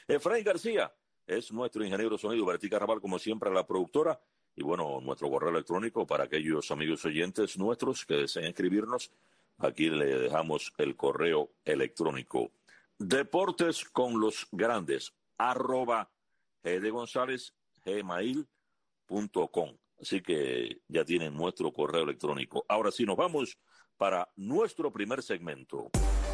Efraín García es nuestro ingeniero de sonido, Bertí Carrabal, como siempre, la productora. Y bueno, nuestro correo electrónico para aquellos amigos oyentes nuestros que deseen escribirnos. Aquí le dejamos el correo electrónico. Deportes con los grandes, @gdgonzalez, gmail.com. Así que ya tienen nuestro correo electrónico. Ahora sí, nos vamos para nuestro primer segmento.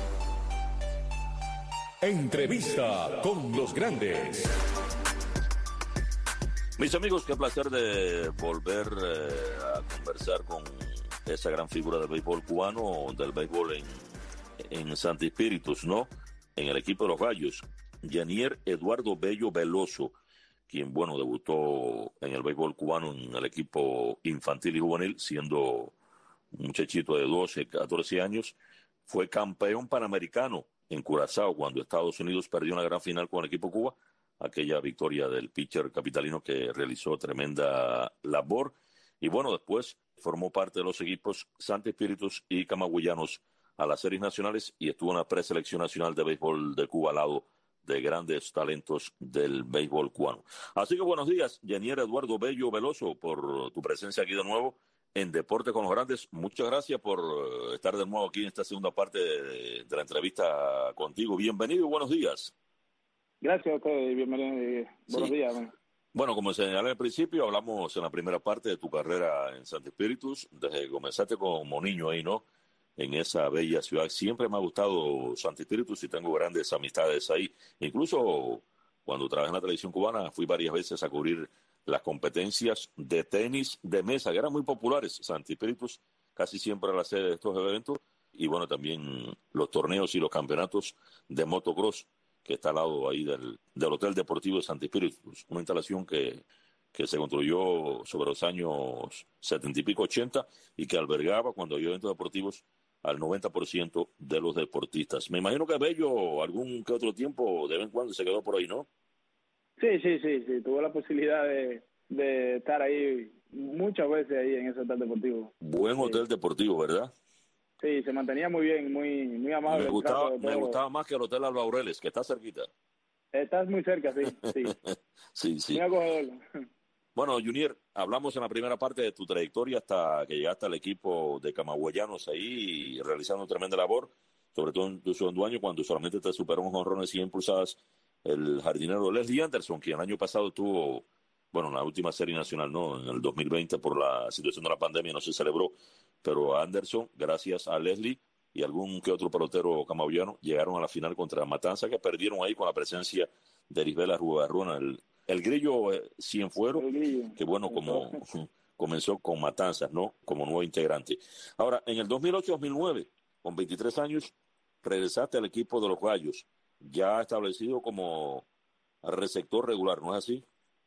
Entrevista con los grandes. Mis amigos, qué placer de volver a conversar con esa gran figura del béisbol cubano, del béisbol en Santi Espíritus, ¿no? En el equipo de los Gallos, Yanier Eduardo Bello Veloso, quien, bueno, debutó en el béisbol cubano en el equipo infantil y juvenil, siendo un muchachito de 12, 14 años. Fue campeón panamericano en Curazao cuando Estados Unidos perdió una gran final con el equipo Cuba, aquella victoria del pitcher capitalino que realizó tremenda labor. Y bueno, después formó parte de los equipos Santi Espíritus y Camagüeyanos a las series nacionales y estuvo en la preselección nacional de béisbol de Cuba al lado de grandes talentos del béisbol cubano. Así que buenos días, Yanier Eduardo Bello Veloso, por tu presencia aquí de nuevo en Deporte con los Grandes. Muchas gracias por estar de nuevo aquí en esta segunda parte de la entrevista contigo. Bienvenido y buenos días. Gracias a ustedes y bienvenido. Buenos días. Man. Bueno, como señalé al principio, hablamos en la primera parte de tu carrera en Santi Espíritus, desde que comenzaste como niño ahí, ¿no? En esa bella ciudad. Siempre me ha gustado Santi Espíritus y tengo grandes amistades ahí. Incluso cuando trabajé en la televisión cubana, fui varias veces a cubrir las competencias de tenis de mesa, que eran muy populares. Santi Espíritus casi siempre era la sede de estos eventos. Y bueno, también los torneos y los campeonatos de motocross, que está al lado ahí del Hotel Deportivo de Santi Espíritus, una instalación que se construyó sobre los años 70 y pico, 80, y que albergaba, cuando había eventos deportivos, al 90% de los deportistas. Me imagino que Bello algún que otro tiempo, de vez en cuando, se quedó por ahí, ¿no? Sí. Tuve la posibilidad de estar ahí muchas veces ahí en ese hotel deportivo. Buen hotel deportivo, ¿verdad? Sí, se mantenía muy bien, muy amable. Me gustaba más que el Hotel Alba Aureles, que está cerquita. Estás muy cerca, sí. Sí. Muy acogedor. Bueno, Junior, hablamos en la primera parte de tu trayectoria hasta que llegaste al equipo de Camagüeyanos ahí, realizando tremenda labor, sobre todo en tu segundo año, cuando solamente te superó un jonrón de 100 pulsadas el jardinero Leslie Anderson, quien el año pasado tuvo, bueno, en la última serie nacional, ¿no? En el 2020, por la situación de la pandemia, no se celebró, pero Anderson, gracias a Leslie y algún que otro pelotero camagüeyano, llegaron a la final contra Matanza, que perdieron ahí con la presencia de Lisbela Rubarruna, el Grillo Cienfuero, que bueno, como comenzó con Matanzas, ¿no? Como nuevo integrante. Ahora, en el 2008-2009, con 23 años, regresaste al equipo de los Gallos, ya establecido como receptor regular, ¿no es así?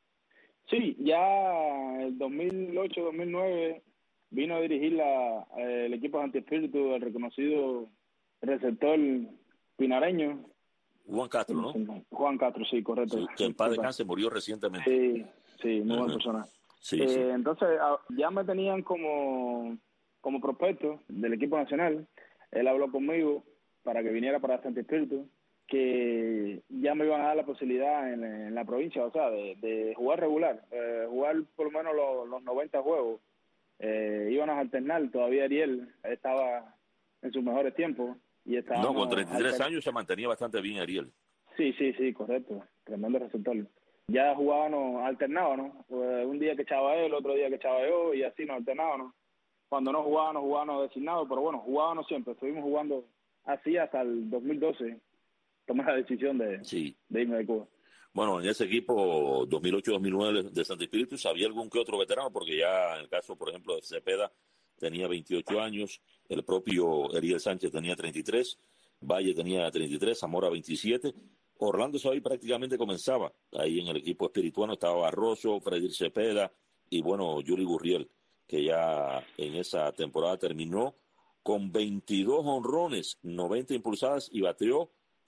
Sí, ya el 2008-2009 vino a dirigir el equipo de Santi Espíritus, el reconocido receptor pinareño. Juan Castro, ¿no? Juan Castro, sí, correcto. Sí, que en paz descanse, murió recientemente. Sí, muy buena persona. Sí. Entonces, ya me tenían como prospecto del equipo nacional. Él habló conmigo para que viniera para Santi Espíritu, que ya me iban a dar la posibilidad en la provincia, o sea, de jugar regular, jugar por lo menos los 90 juegos. Íbamos a alternar, todavía Ariel estaba en sus mejores tiempos. No, con 33 años se mantenía bastante bien Ariel. Sí, correcto. Tremendo receptor. Ya jugábamos, alternábamos. Un día que echaba él, otro día que echaba yo, y así nos alternábamos. Cuando no jugábamos designados, pero bueno, jugábamos siempre. Estuvimos jugando así hasta el 2012. Tomé la decisión de irme de Cuba. Bueno, en ese equipo 2008-2009 de Santi Espíritus había algún que otro veterano, porque ya en el caso, por ejemplo, de Cepeda tenía 28 años, el propio Ariel Sánchez tenía 33, Valle tenía 33, Zamora 27, Orlando Sabay prácticamente comenzaba ahí en el equipo espirituano, estaba Barroso, Freddy Cepeda y bueno, Yuri Gurriel, que ya en esa temporada terminó con 22 honrones, 90 impulsadas y bateó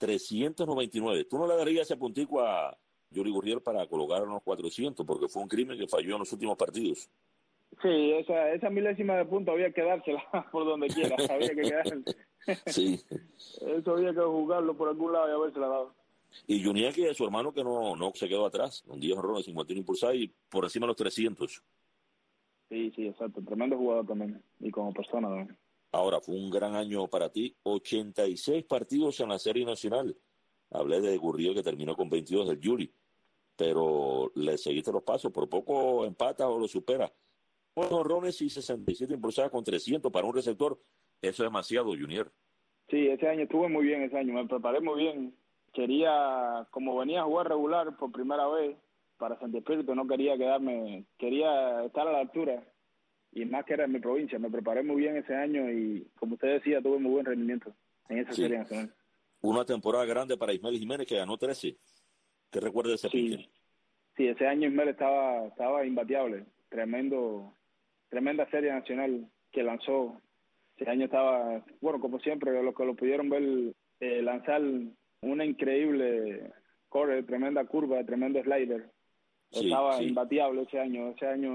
399. ¿Tú no le darías ese puntico a Yuri Gurriel para colocar a unos 400? Porque fue un crimen que falló en los últimos partidos. Sí, esa milésima de punto había que dársela por donde quiera, había que quedar. Sí. Eso había que jugarlo por algún lado y habérsela dado. Y Junior, que es su hermano, que no se quedó atrás, con 10 honrones, 51 impulsados y por encima de los 300. Sí, sí, exacto. Tremendo jugador también. Y como persona también. Ahora, fue un gran año para ti. 86 partidos en la Serie Nacional. Hablé de Gurriel, que terminó con 22 del Yuri. Pero le seguiste los pasos. Por poco empatas o lo superas. 8 honrones y 67 impulsadas con 300 para un receptor. Eso es demasiado, Junior. Sí, ese año estuve muy bien ese año. Me preparé muy bien. Quería, como venía a jugar regular por primera vez para Santi Espíritu, no quería quedarme, quería estar a la altura. Y más que era en mi provincia. Me preparé muy bien ese año y, como usted decía, tuve muy buen rendimiento en esa serie nacional. Una temporada grande para Ismael Jiménez, que ganó 13. ¿Qué recuerda de ese pitcher? Sí, ese año Ismael estaba imbateable. Tremenda serie nacional que lanzó. Ese año estaba, bueno, como siempre, los que lo pudieron ver lanzar una increíble tremenda curva, tremendo slider. Estaba imbateable ese año.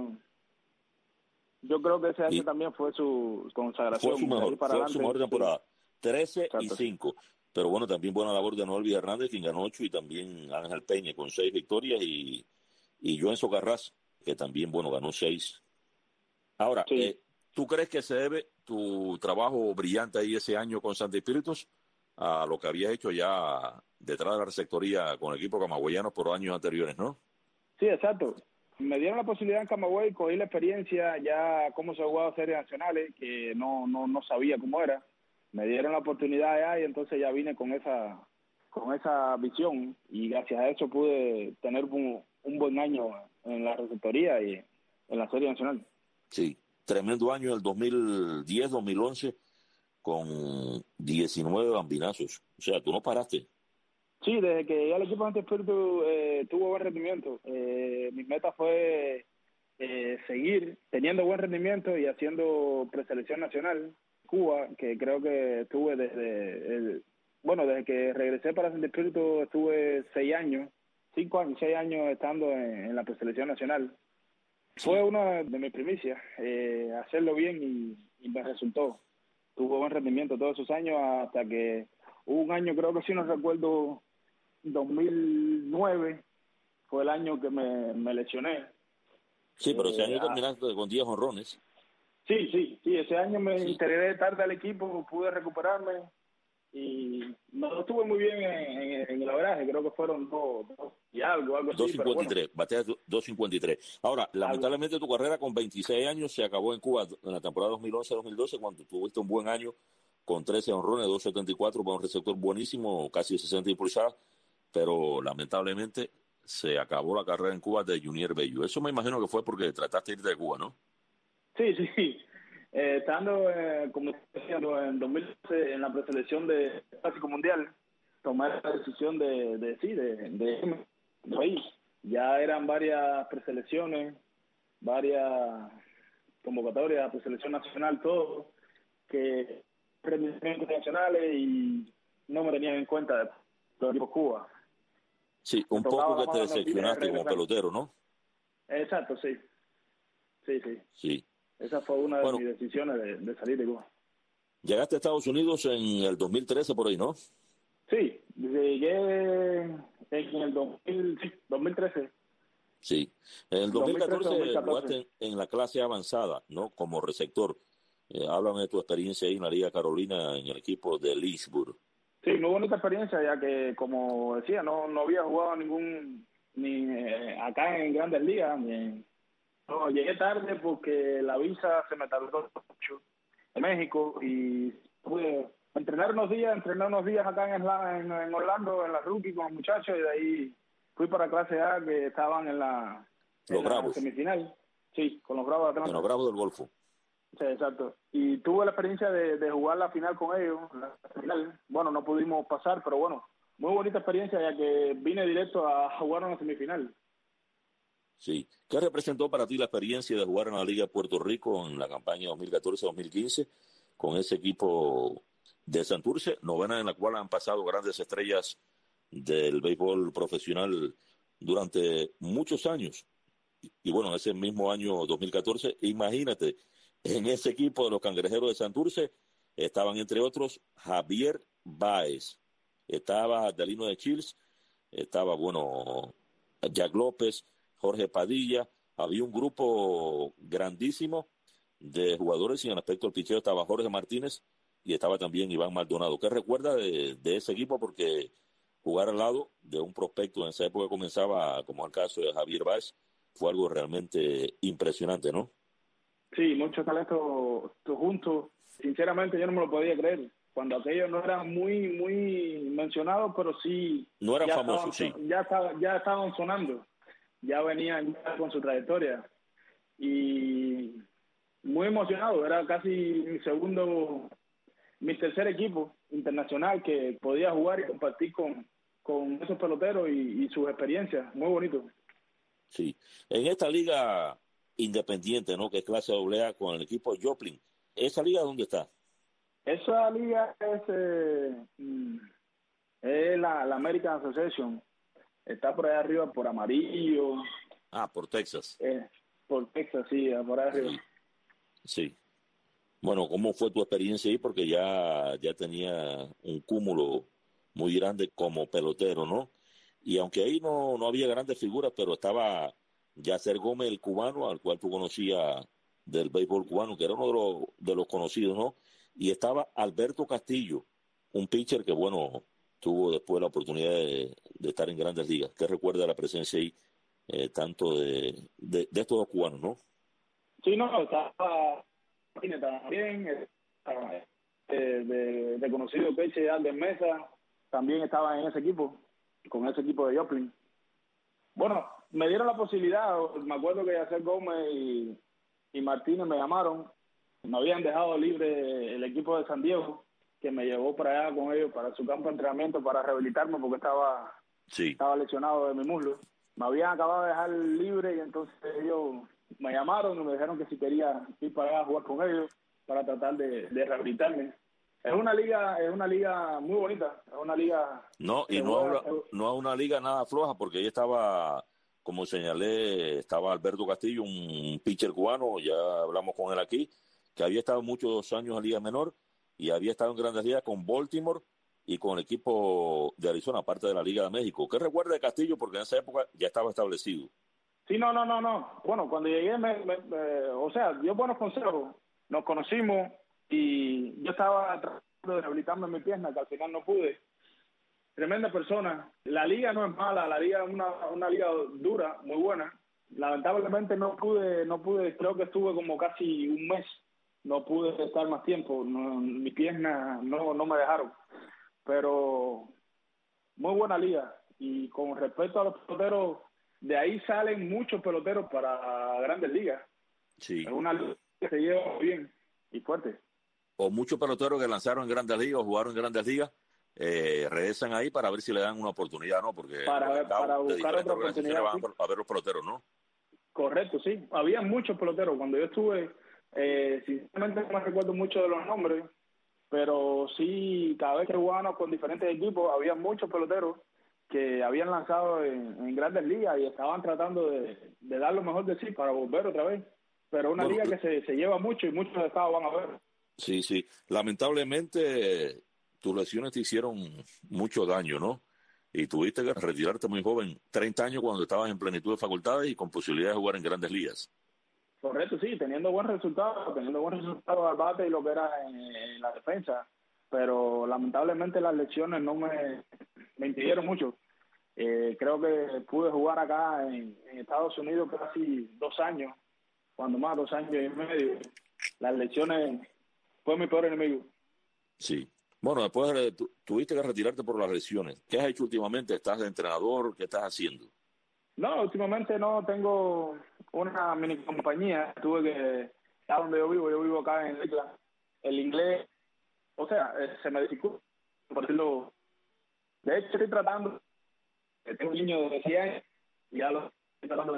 Yo creo que ese año también fue su consagración. Fue su mejor temporada. 13 Exacto. y 5. Pero bueno, también buena labor de Noel Hernández, quien ganó 8, y también Ángel Peña con 6 victorias, y Joenso Carras, que también, bueno, ganó 6. Ahora, ¿tú crees que se debe tu trabajo brillante ahí ese año con Santi Espíritus a lo que habías hecho ya detrás de la receptoría con el equipo camagüeyano por años anteriores, no? Sí, exacto. Me dieron la posibilidad en Camagüey, cogí la experiencia ya cómo se jugaba series nacionales, que no sabía cómo era. Me dieron la oportunidad allá y entonces ya vine con esa visión, y gracias a eso pude tener un buen año en la receptoría y en la serie nacional. Sí, tremendo año el 2010-2011 con 19 bambinazos. O sea, tú no paraste. Sí, desde que llegué al equipo de Santi Espíritu tuvo buen rendimiento. Mi meta fue seguir teniendo buen rendimiento y haciendo preselección nacional. Cuba, que creo que estuve desde que regresé para Santi Espíritu, estuve 6 años estando en la preselección nacional. Sí. Fue una de mis primicias, hacerlo bien y me resultó. Tuve buen rendimiento todos esos años hasta que hubo un año, creo que sí no recuerdo, 2009, fue el año que me lesioné. Sí, pero ese año terminaste con 10 honrones. Sí, ese año me integré tarde al equipo, pude recuperarme y no estuve muy bien en el average, creo que fueron 2 y algo así. 2.53, bateas 2.53. Ahora, lamentablemente tu carrera con 26 años se acabó en Cuba en la temporada 2011-2012, cuando tuviste un buen año con 13 honrones, 2.74, para un receptor buenísimo, casi 60 impulsadas, pero lamentablemente se acabó la carrera en Cuba de Junior Bello. Eso me imagino que fue porque trataste de irte de Cuba, ¿no? Sí. Estando, como decía, en 2012 en la preselección de Clásico Mundial, tomé la decisión de irme. Ya eran varias preselecciones, varias convocatorias, preselección nacional, todo, que rendimientos internacionales, y no me tenían en cuenta de los equipos Cuba. Sí, un poco que te decepcionaste como pelotero, ¿no? Exacto, sí. Esa fue una de mis decisiones de salir de Cuba. Llegaste a Estados Unidos en el 2013 por ahí, ¿no? Sí, llegué en el 2013. Sí, en el 2014 jugaste en la clase avanzada, ¿no? Como receptor. Háblame de tu experiencia ahí en la Liga Carolina en el equipo de Leesburg. Sí, muy bonita experiencia, ya que, como decía, no había jugado acá en Grandes Ligas. No, llegué tarde porque la visa se me tardó mucho en México y pude entrenar unos días acá en Orlando, en la rookie con los muchachos, y de ahí fui para clase A, que estaban en la semifinal. Sí, con los Bravos de Atlanta. En los Bravos del Golfo. Sí, exacto. Y tuve la experiencia de jugar la final con ellos, la final. Bueno, no pudimos pasar, pero bueno, muy bonita experiencia, ya que vine directo a jugar una semifinal. Sí. ¿Qué representó para ti la experiencia de jugar en la Liga de Puerto Rico en la campaña 2014-2015 con ese equipo de Santurce, novena en la cual han pasado grandes estrellas del béisbol profesional durante muchos años? Y bueno, ese mismo año 2014, imagínate, en ese equipo de los Cangrejeros de Santurce estaban, entre otros, Javier Báez, estaba Adelino de Chils estaba, bueno, Jack López, Jorge Padilla, había un grupo grandísimo de jugadores y en el aspecto del picheo estaba Jorge Martínez y estaba también Iván Maldonado. ¿Qué recuerda de ese equipo? Porque jugar al lado de un prospecto en esa época que comenzaba, como el caso de Javier Báez, fue algo realmente impresionante, ¿no? Sí, muchos talentos juntos. Sinceramente yo no me lo podía creer. Cuando aquellos no eran muy mencionados, pero sí no eran famosos, sí. Ya estaban sonando. Ya venían ya con su trayectoria. Y muy emocionado. Era casi mi tercer equipo internacional que podía jugar y compartir con esos peloteros y sus experiencias. Muy bonito. Sí. En esta liga independiente, ¿no? Que es clase AA con el equipo Joplin. ¿Esa liga dónde está? Esa liga es la American Association. Está por allá arriba, por Amarillo. Por Texas. Por Texas, sí, por allá arriba. Sí. Bueno, ¿cómo fue tu experiencia ahí? Porque ya tenía un cúmulo muy grande como pelotero, ¿no? Y aunque ahí no había grandes figuras, pero estaba Yacer Gómez, el cubano, al cual tú conocías del béisbol cubano, que era uno de los conocidos, ¿no? Y estaba Alberto Castillo, un pitcher que, bueno, tuvo después la oportunidad de estar en Grandes Ligas. ¿Qué recuerda la presencia ahí, tanto de estos dos cubanos, no? Sí, no, estaba también, de conocido pitcher Alden Mesa, también estaba en ese equipo, con ese equipo de Joplin. Bueno, me dieron la posibilidad, me acuerdo que Yacer Gómez y Martínez me llamaron, me habían dejado libre el equipo de San Diego, que me llevó para allá con ellos, para su campo de entrenamiento, para rehabilitarme porque estaba lesionado de mi muslo. Me habían acabado de dejar libre y entonces ellos me llamaron y me dijeron que si quería ir para allá a jugar con ellos para tratar de rehabilitarme. Es una liga muy bonita, es una liga... No, y no es una liga nada floja, porque ahí estaba, como señalé, estaba Alberto Castillo, un pitcher cubano, ya hablamos con él aquí, que había estado muchos años en Liga Menor y había estado en Grandes Ligas con Baltimore y con el equipo de Arizona, aparte de la Liga de México. ¿Qué recuerda de Castillo? Porque en esa época ya estaba establecido. Sí, no. Bueno, cuando llegué, o sea, dio buenos consejos. Nos conocimos y yo estaba tratando de rehabilitarme mi pierna, que al final no pude. Tremenda persona. La liga no es mala, la liga es una liga dura, muy buena. Lamentablemente no pude, creo que estuve como casi un mes. No pude estar más tiempo, mi pierna no me dejaron. Pero muy buena liga. Y con respecto a los peloteros, de ahí salen muchos peloteros para Grandes Ligas. Sí. Es una liga que se lleva bien y fuerte. O muchos peloteros que lanzaron en Grandes Ligas o jugaron en Grandes Ligas, regresan ahí para ver si le dan una oportunidad, ¿no? Porque para buscar otra oportunidad, van a ver los peloteros, ¿no? Correcto, sí. Había muchos peloteros. Cuando yo estuve, sinceramente no me recuerdo mucho de los nombres, pero sí, cada vez que jugábamos con diferentes equipos, había muchos peloteros que habían lanzado en Grandes Ligas y estaban tratando de dar lo mejor de sí para volver otra vez. Pero una liga que se lleva mucho y muchos estados van a ver. Sí. Lamentablemente, tus lesiones te hicieron mucho daño, ¿no? Y tuviste que retirarte muy joven, 30 años cuando estabas en plenitud de facultades y con posibilidad de jugar en Grandes Ligas. Correcto, sí, teniendo buen resultado al bate y lo que era en la defensa, pero lamentablemente las lesiones no me impidieron mucho. Creo que pude jugar acá en Estados Unidos casi 2 años, cuando más 2 años y medio. Las lesiones fue mi peor enemigo. Sí. Bueno, después tuviste que retirarte por las lesiones. ¿Qué has hecho últimamente? ¿Estás de entrenador? ¿Qué estás haciendo? No, últimamente no, tengo una mini compañía. Tuve que estar donde yo vivo acá en Lakeland. El inglés, o sea, se me dificulta, por decirlo. De hecho, estoy tratando, tengo un niño de 6 años, y ya lo estoy tratando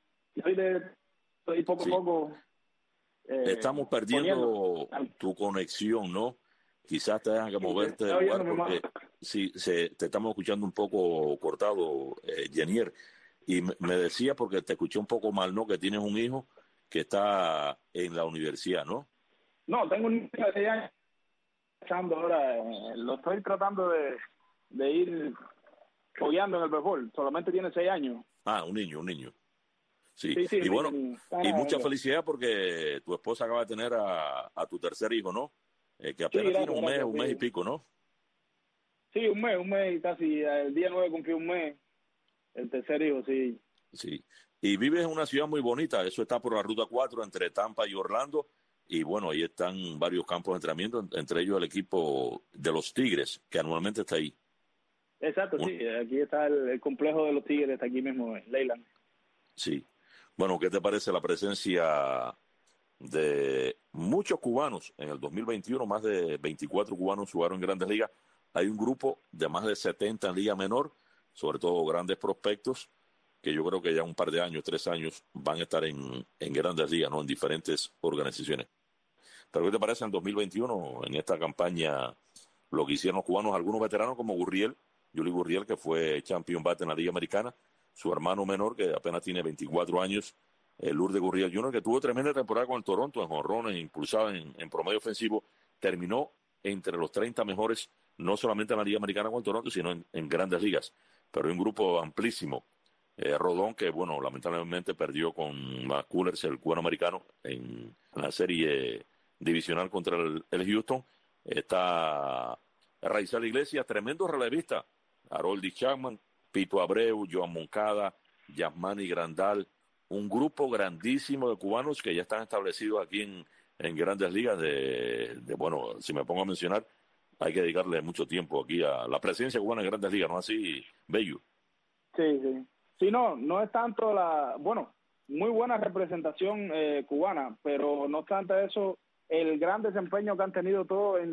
estoy poco a poco. Estamos perdiendo tu conexión, ¿no? Quizás te tengas que moverte del lugar porque sí, te estamos escuchando un poco cortado, Jenier. Y me decía, porque te escuché un poco mal, ¿no? Que tienes un hijo que está en la universidad, ¿no? No, tengo un niño de 6 años. Ahora, lo estoy tratando de ir fogueando en el béisbol. Solamente tiene 6 años. Ah, un niño. Sí, Sí, y bueno, y mucha niño. felicidad porque tu esposa acaba de tener a tu tercer hijo, ¿no? Que Sí, apenas tiene gracias, un mes y sí. pico, ¿no? Sí, un mes y casi. El día 9 cumplió un mes. El tercer hijo, sí. Sí. Y vives en una ciudad muy bonita, eso está por la Ruta 4 entre Tampa y Orlando. Y bueno, ahí están varios campos de entrenamiento, entre ellos el equipo de los Tigres, que anualmente está ahí. Exacto, sí. Aquí está el complejo de los Tigres, está aquí mismo en Leyland. Sí. Bueno, ¿qué te parece la presencia de muchos cubanos en el 2021? Más de 24 cubanos jugaron en Grandes Ligas. Hay un grupo de más de 70 en Liga Menor, sobre todo grandes prospectos, que yo creo que ya un par de años, 3 años, van a estar en Grandes Ligas, ¿no? En diferentes organizaciones. Pero ¿qué te parece en el 2021, en esta campaña, lo que hicieron los cubanos, algunos veteranos como Gurriel, Yuli Gurriel, que fue champion bat en la Liga Americana, su hermano menor, que apenas tiene 24 años, Lourdes Gurriel Jr., que tuvo tremenda temporada con el Toronto, en jonrones, impulsado en promedio ofensivo, terminó entre los 30 mejores, no solamente en la Liga Americana con el Toronto, sino en Grandes Ligas. Pero hay un grupo amplísimo. Rodón, que bueno, lamentablemente perdió con McCullers, el cubano americano, en la serie divisional contra el Houston. Está Raizel Iglesias, tremendo relevista. Haroldy Chapman, Pito Abreu, Joan Moncada, Yasmani Grandal, un grupo grandísimo de cubanos que ya están establecidos aquí en Grandes Ligas. Bueno, si me pongo a mencionar, hay que dedicarle mucho tiempo aquí a la presencia cubana en Grandes Ligas, ¿no así, Bello? Sí, sí. Sí, no es tanto bueno, muy buena representación cubana, pero no obstante eso, el gran desempeño que han tenido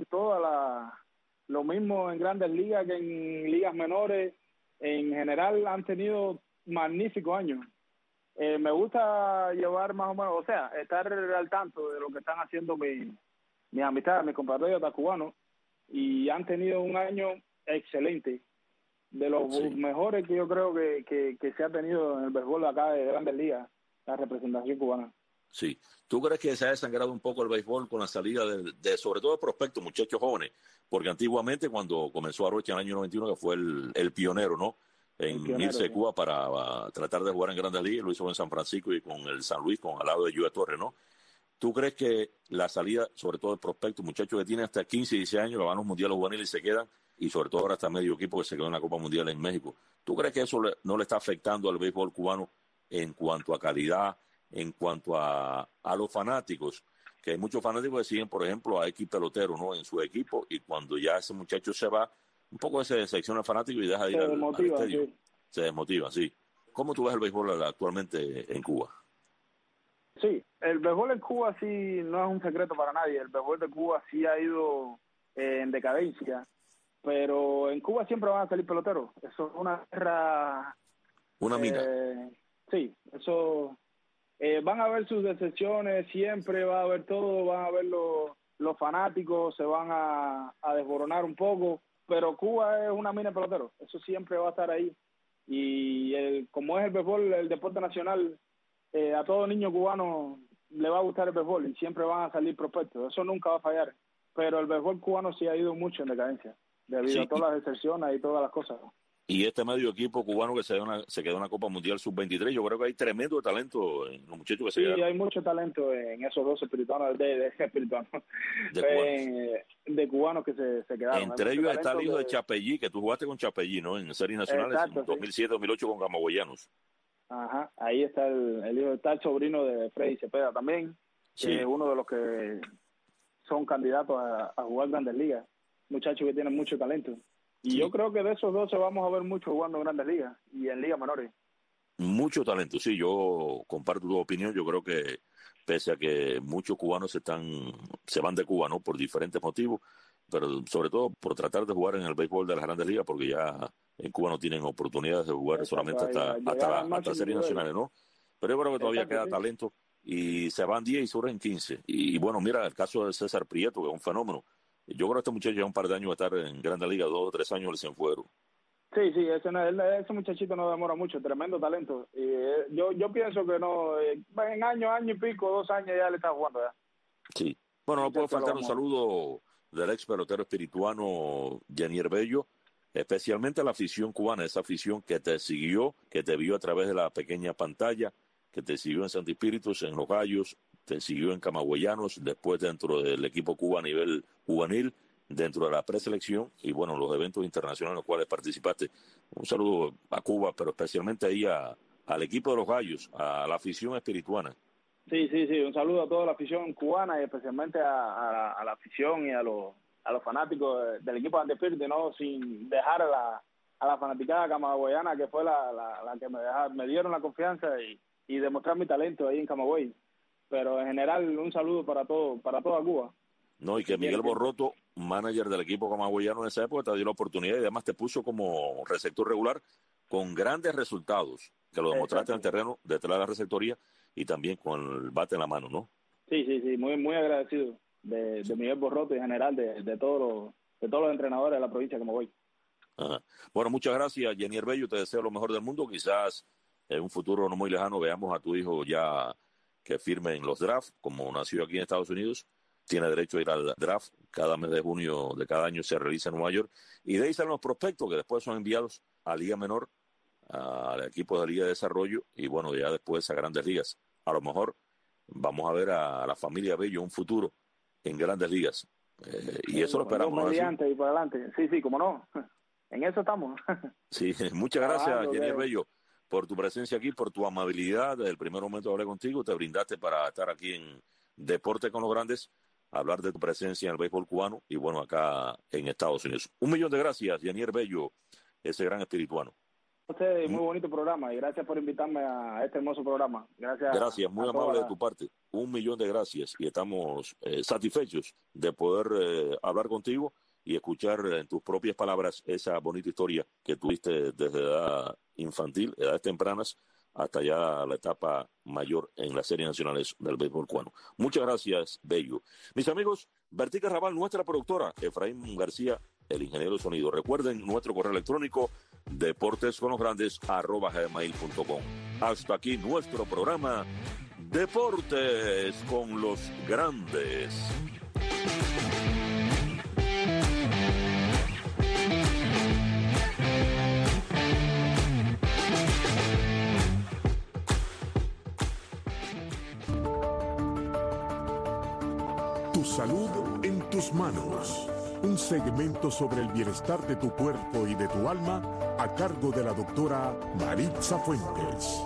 lo mismo en Grandes Ligas que en ligas menores, en general han tenido magníficos años. Me gusta llevar más o menos, o sea, estar al tanto de lo que están haciendo mis amistades, mis compatriotas cubanos, y han tenido un año excelente, de los mejores que yo creo que se ha tenido en el béisbol acá de Grandes Ligas, la representación cubana. Sí. ¿Tú crees que se ha desangrado un poco el béisbol con la salida de sobre todo de prospectos, muchachos jóvenes? Porque antiguamente, cuando comenzó Arocha en el año 91, que fue el pionero, ¿no? En irse de Cuba para tratar de jugar en Grandes Ligas, lo hizo en San Francisco y con el San Luis, al lado de Joe Torres, ¿no? ¿Tú crees que la salida, sobre todo de prospectos, muchachos que tienen hasta 15 y 16 años, que van a los mundiales juveniles y se quedan, y sobre todo ahora hasta medio equipo que se quedó en la Copa Mundial en México, ¿tú crees que eso no le está afectando al béisbol cubano en cuanto a calidad, en cuanto a los fanáticos? Que hay muchos fanáticos que siguen, por ejemplo, a X pelotero, ¿no? En su equipo, y cuando ya ese muchacho se va, un poco se decepciona al fanático y deja de ir al estadio. Sí. Se desmotiva, sí. ¿Cómo tú ves el béisbol actualmente en Cuba? Sí, el béisbol en Cuba sí no es un secreto para nadie. El béisbol de Cuba sí ha ido en decadencia, pero en Cuba siempre van a salir peloteros. Eso es una guerra. Una mina. Sí, eso. Van a haber sus decepciones, siempre va a haber todo, van a haber los fanáticos, se van a desboronar un poco, pero Cuba es una mina de peloteros. Eso siempre va a estar ahí. Y como es el béisbol, el deporte nacional, a todo niño cubano le va a gustar el béisbol y siempre van a salir prospectos. Eso nunca va a fallar. Pero el béisbol cubano sí ha ido mucho en decadencia, debido a todas las excepciones y todas las cosas. Y este medio equipo cubano que se quedó en la Copa Mundial Sub-23, yo creo que hay tremendo talento en los muchachos que se quedaron. Sí, hay mucho talento en esos dos espirituanos, de cubanos que se quedaron. Entre ellos está el hijo de Chapellí, que tú jugaste con Chapellí, ¿no? En series nacionales, en 2007-2008 con Camagüeyanos. Ajá, ahí está el hijo, está el sobrino de Freddy Cepeda también, que es uno de los que son candidatos a jugar Grandes Ligas, muchachos que tienen mucho talento. Y yo creo que de esos dos vamos a ver mucho jugando en Grandes Ligas y en ligas menores. Mucho talento, sí, yo comparto tu opinión. Yo creo que pese a que muchos cubanos se van de Cuba, ¿no? Por diferentes motivos, pero sobre todo por tratar de jugar en el béisbol de las Grandes Ligas, porque ya en Cuba no tienen oportunidades de jugar solamente hasta series nacionales, ¿no? Pero yo creo que todavía queda talento y se van 10 y surgen 15. Y bueno, mira, el caso de César Prieto, que es un fenómeno. Yo creo que este muchacho ya un par de años va a estar en Grandes Ligas, 2 o 3 años el Cienfuegos. Sí, ese muchachito no demora mucho, tremendo talento. Yo pienso que no, en año y pico, 2 años ya le está jugando ya. Sí. Bueno, no puede faltar un saludo del ex pelotero espirituano Janier Bello, especialmente a la afición cubana, esa afición que te siguió, que te vio a través de la pequeña pantalla, que te siguió en Santi Espíritus, en Los Gallos, te siguió en Camagüeyanos, después dentro del equipo Cuba a nivel juvenil, dentro de la preselección y bueno, los eventos internacionales en los cuales participaste. Un saludo a Cuba, pero especialmente ahí al equipo de Los Gallos, a la afición espirituana. Sí, un saludo a toda la afición cubana y especialmente a la afición y a los fanáticos del equipo de Espíritu, ¿no? Sin dejar a la fanaticada camagüeyana, que fue la que me dieron la confianza y demostrar mi talento ahí en Camagüey. Pero en general, un saludo para toda Cuba. No, y que Miguel Borroto, manager del equipo camagüeyano en esa época, te dio la oportunidad y además te puso como receptor regular con grandes resultados, que lo demostraste en el terreno detrás de la receptoría y también con el bate en la mano, ¿no? Sí, muy agradecido de Miguel Borroto y en general de todos los entrenadores de la provincia de Camagüey. Ajá. Bueno, muchas gracias, Yenier Bello, te deseo lo mejor del mundo. Quizás en un futuro no muy lejano veamos a tu hijo ya que firme en los drafts, como nació aquí en Estados Unidos. Tiene derecho a ir al draft, cada mes de junio de cada año se realiza en Nueva York, y de ahí salen los prospectos que después son enviados a Liga Menor, al equipo de Liga de Desarrollo, y bueno, ya después a Grandes Ligas. A lo mejor vamos a ver a la familia Bello un futuro en Grandes Ligas, y eso lo esperamos. Mediante y para adelante, sí, cómo no, en eso estamos. Sí, muchas gracias, Yenier Bello, por tu presencia aquí, por tu amabilidad. Desde el primer momento que hablé contigo, te brindaste para estar aquí en Deporte con los Grandes, hablar de tu presencia en el béisbol cubano y bueno, acá en Estados Unidos. 1.000.000 de gracias, Yenier Bello, ese gran espirituano. Ustedes, muy bonito programa y gracias por invitarme a este hermoso programa. Gracias, muy amable de tu parte. 1.000.000 de gracias y estamos satisfechos de poder hablar contigo y escuchar en tus propias palabras esa bonita historia que tuviste desde edad infantil, edades tempranas, hasta ya la etapa mayor en las series nacionales del béisbol cubano. Muchas gracias, Bello. Mis amigos, Bertica Raval, nuestra productora, Efraín García, el ingeniero de sonido. Recuerden nuestro correo electrónico, deportesconlosgrandes@gmail.com. Hasta aquí nuestro programa, Deportes con los Grandes. Tu salud en tus manos. Un segmento sobre el bienestar de tu cuerpo y de tu alma a cargo de la doctora Maritza Fuentes.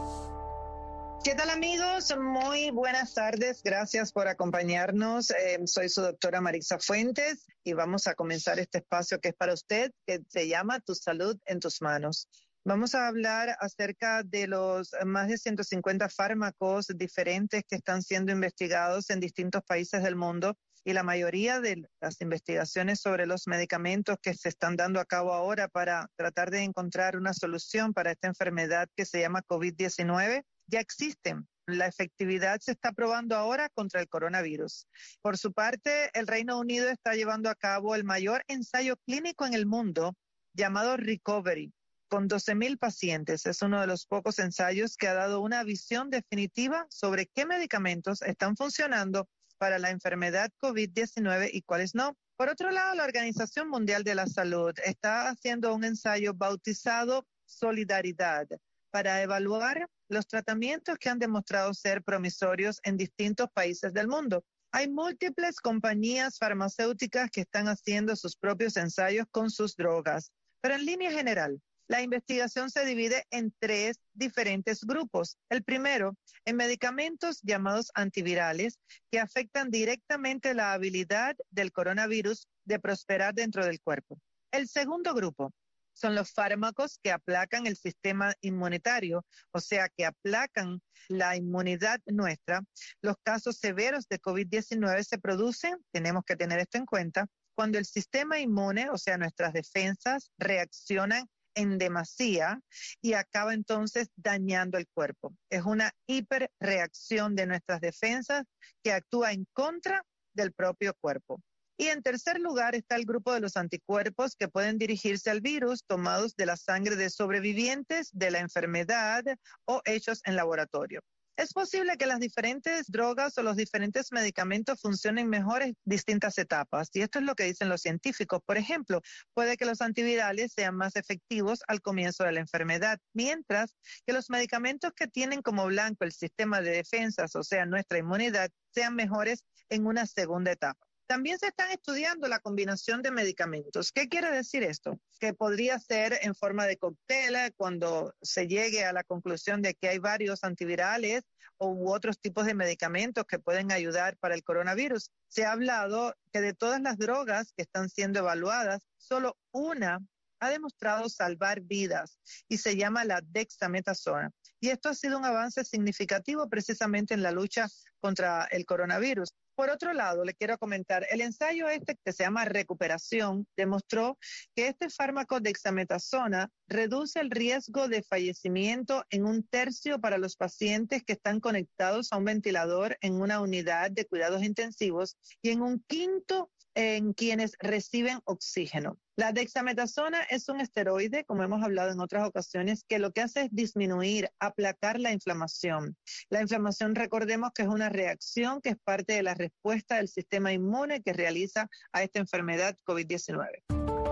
¿Qué tal, amigos? Muy buenas tardes. Gracias por acompañarnos. Soy su doctora Maritza Fuentes y vamos a comenzar este espacio que es para usted, que se llama Tu salud en tus manos. Vamos a hablar acerca de los más de 150 fármacos diferentes que están siendo investigados en distintos países del mundo y la mayoría de las investigaciones sobre los medicamentos que se están dando a cabo ahora para tratar de encontrar una solución para esta enfermedad que se llama COVID-19 ya existen. La efectividad se está probando ahora contra el coronavirus. Por su parte, el Reino Unido está llevando a cabo el mayor ensayo clínico en el mundo llamado Recovery, con 12,000 pacientes. Es uno de los pocos ensayos que ha dado una visión definitiva sobre qué medicamentos están funcionando para la enfermedad COVID-19 y cuáles no. Por otro lado, la Organización Mundial de la Salud está haciendo un ensayo bautizado Solidaridad para evaluar los tratamientos que han demostrado ser promisorios en distintos países del mundo. Hay múltiples compañías farmacéuticas que están haciendo sus propios ensayos con sus drogas, pero en línea general, la investigación se divide en 3 diferentes grupos. El primero, en medicamentos llamados antivirales que afectan directamente la habilidad del coronavirus de prosperar dentro del cuerpo. El segundo grupo son los fármacos que aplacan el sistema inmunitario, o sea, que aplacan la inmunidad nuestra. Los casos severos de COVID-19 se producen, tenemos que tener esto en cuenta, cuando el sistema inmune, o sea, nuestras defensas, reaccionan en demasía y acaba entonces dañando el cuerpo. Es una hiperreacción de nuestras defensas que actúa en contra del propio cuerpo. Y en tercer lugar está el grupo de los anticuerpos que pueden dirigirse al virus tomados de la sangre de sobrevivientes de la enfermedad o hechos en laboratorio. Es posible que las diferentes drogas o los diferentes medicamentos funcionen mejor en distintas etapas, y esto es lo que dicen los científicos. Por ejemplo, puede que los antivirales sean más efectivos al comienzo de la enfermedad, mientras que los medicamentos que tienen como blanco el sistema de defensas, o sea, nuestra inmunidad, sean mejores en una segunda etapa. También se están estudiando la combinación de medicamentos. ¿Qué quiere decir esto? Que podría ser en forma de cóctel cuando se llegue a la conclusión de que hay varios antivirales u otros tipos de medicamentos que pueden ayudar para el coronavirus. Se ha hablado que de todas las drogas que están siendo evaluadas, solo una ha demostrado salvar vidas y se llama la dexametasona. Y esto ha sido un avance significativo precisamente en la lucha contra el coronavirus. Por otro lado, le quiero comentar, el ensayo que se llama Recuperación demostró que este fármaco dexametasona reduce el riesgo de fallecimiento en 1/3 para los pacientes que están conectados a un ventilador en una unidad de cuidados intensivos y en 1/5 en quienes reciben oxígeno. La dexametasona es un esteroide, como hemos hablado en otras ocasiones, que lo que hace es disminuir, aplacar la inflamación. La inflamación, recordemos que es una reacción que es parte de la respuesta del sistema inmune que realiza a esta enfermedad COVID-19.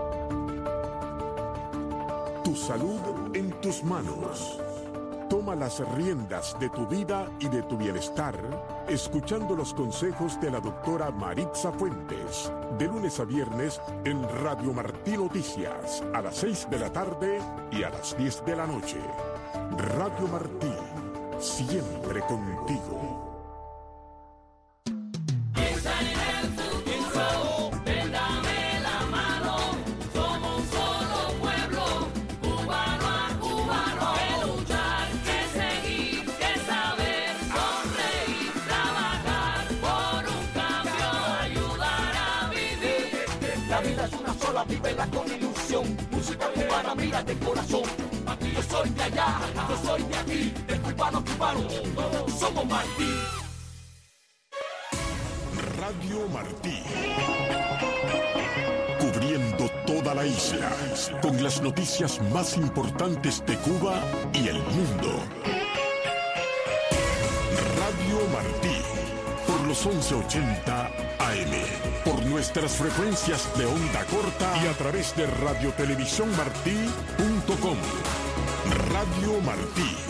Tu salud en tus manos. Toma las riendas de tu vida y de tu bienestar, escuchando los consejos de la doctora Maritza Fuentes, de lunes a viernes en Radio Martí Noticias, a las 6 de la tarde y a las 10 de la noche. Radio Martí, siempre contigo. Vívela con ilusión, música cubana, mira de corazón. Aquí yo soy de allá, yo soy de aquí, de cubano a cubano, todos somos Martí. Radio Martí. Cubriendo toda la isla, con las noticias más importantes de Cuba y el mundo. Radio Martí, por los 1180 AM, por nuestras frecuencias de onda corta y a través de radiotelevisiónmartí.com. Radio Martí.